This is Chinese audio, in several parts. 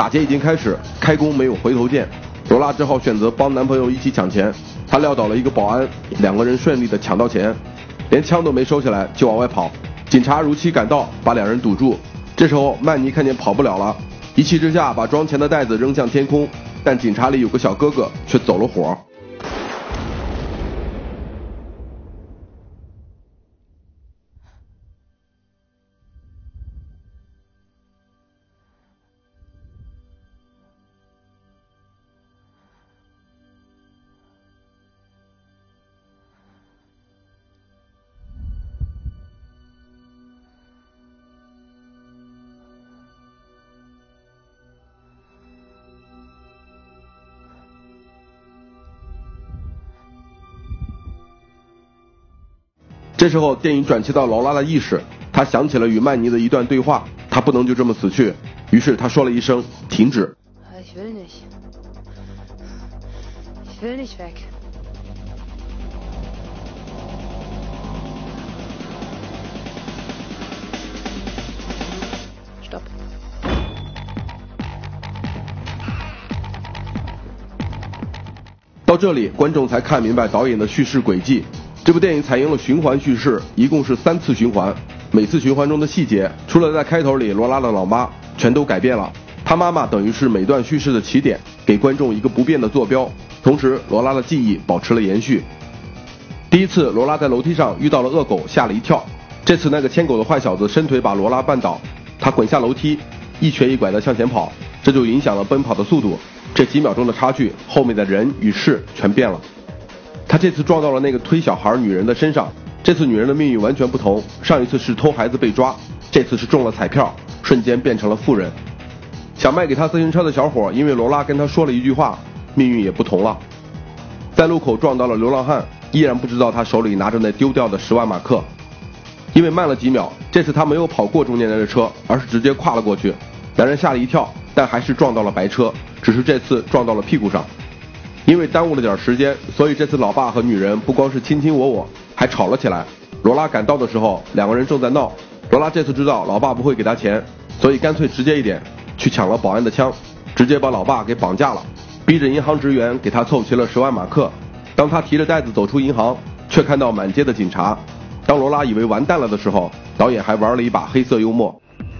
打劫已经开始，开弓没有回头箭，罗拉只好选择帮男朋友一起抢钱。她撂倒了一个保安，两个人顺利的抢到钱，连枪都没收起来就往外跑。警察如期赶到，把两人堵住。这时候曼妮看见跑不了了，一气之下把装钱的袋子扔向天空，但警察里有个小哥哥却走了火。这时候电影转切到劳拉的意识，她想起了与曼妮的一段对话，她不能就这么死去，于是她说了一声停止。 Ich will nicht. Ich will nicht weg. Stopp. 到这里，观众才看明白导演的叙事轨迹。这部电影采用了循环叙事，一共是3次循环，每次循环中的细节，除了在开头里罗拉的老妈，全都改变了。她妈妈等于是每段叙事的起点，给观众一个不变的坐标，同时罗拉的记忆保持了延续。第一次，罗拉在楼梯上遇到了恶狗，吓了一跳。这次那个牵狗的坏小子伸腿把罗拉绊倒，她滚下楼梯，一瘸一拐地向前跑，这就影响了奔跑的速度。这几秒钟的差距，后面的人与事全变了。他这次撞到了那个推小孩女人的身上，这次女人的命运完全不同，上一次是偷孩子被抓，这次是中了彩票，瞬间变成了富人。想卖给他自行车的小伙，因为罗拉跟他说了一句话，命运也不同了。在路口撞到了流浪汉，依然不知道他手里拿着那丢掉的10万马克。因为慢了几秒，这次他没有跑过中间人的车，而是直接跨了过去。男人吓了一跳，但还是撞到了白车，只是这次撞到了屁股上。因为耽误了点时间，所以这次老爸和女人不光是卿卿我我，还吵了起来。罗拉赶到的时候，两个人正在闹。罗拉这次知道老爸不会给他钱，所以干脆直接一点，去抢了保安的枪，直接把老爸给绑架了，逼着银行职员给他凑齐了10万马克。当他提着袋子走出银行，却看到满街的警察。当罗拉以为完蛋了的时候，导演还玩了一把黑色幽默。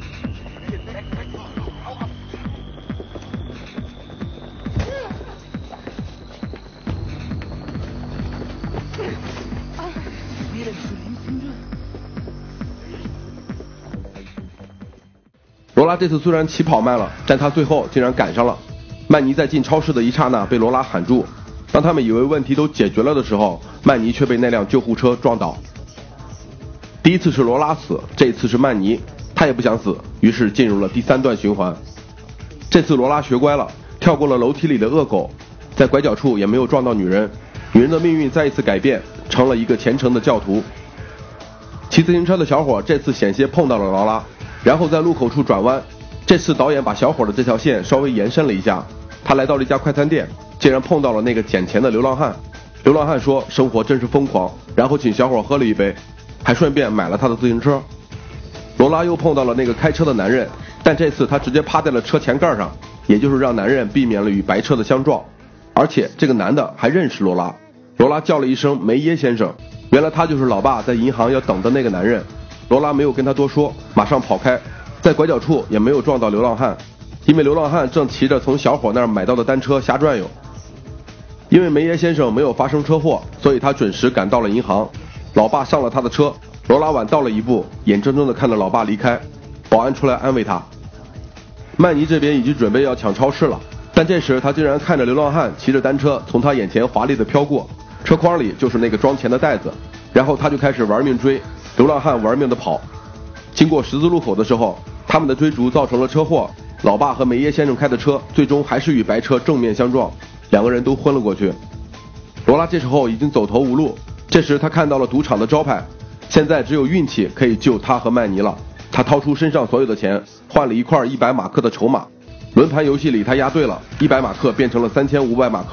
罗拉这次虽然起跑慢了，但她最后竟然赶上了。曼妮在进超市的一刹那被罗拉喊住，当他们以为问题都解决了的时候，曼妮却被那辆救护车撞倒。第一次是罗拉死，这次是曼妮，她也不想死，于是进入了第3段循环。这次罗拉学乖了，跳过了楼梯里的恶狗，在拐角处也没有撞到女人，女人的命运再一次改变，成了一个虔诚的教徒。骑自行车的小伙这次险些碰到了劳拉，然后在路口处转弯。这次导演把小伙的这条线稍微延伸了一下，他来到了一家快餐店，竟然碰到了那个捡钱的流浪汉。流浪汉说生活真是疯狂，然后请小伙喝了一杯，还顺便买了他的自行车。罗拉又碰到了那个开车的男人，但这次他直接趴在了车前盖上，也就是让男人避免了与白车的相撞。而且这个男的还认识罗拉，罗拉叫了一声梅耶先生，原来他就是老爸在银行要等的那个男人。罗拉没有跟他多说，马上跑开，在拐角处也没有撞到流浪汉，因为流浪汉正骑着从小伙那儿买到的单车瞎转悠。因为梅耶先生没有发生车祸，所以他准时赶到了银行。老爸上了他的车，罗拉晚到了一步，眼睁睁地看着老爸离开，保安出来安慰他。曼妮这边已经准备要抢超市了，但这时他竟然看着流浪汉骑着单车从他眼前华丽地飘过，车筐里就是那个装钱的袋子，然后他就开始玩命追，流浪汉玩命地跑。经过十字路口的时候，他们的追逐造成了车祸，老爸和梅耶先生开的车最终还是与白车正面相撞，两个人都昏了过去。罗拉这时候已经走投无路，这时他看到了赌场的招牌，现在只有运气可以救他和曼妮了。他掏出身上所有的钱，换了一块100马克的筹码，轮盘游戏里他押对了，100马克变成了3500马克。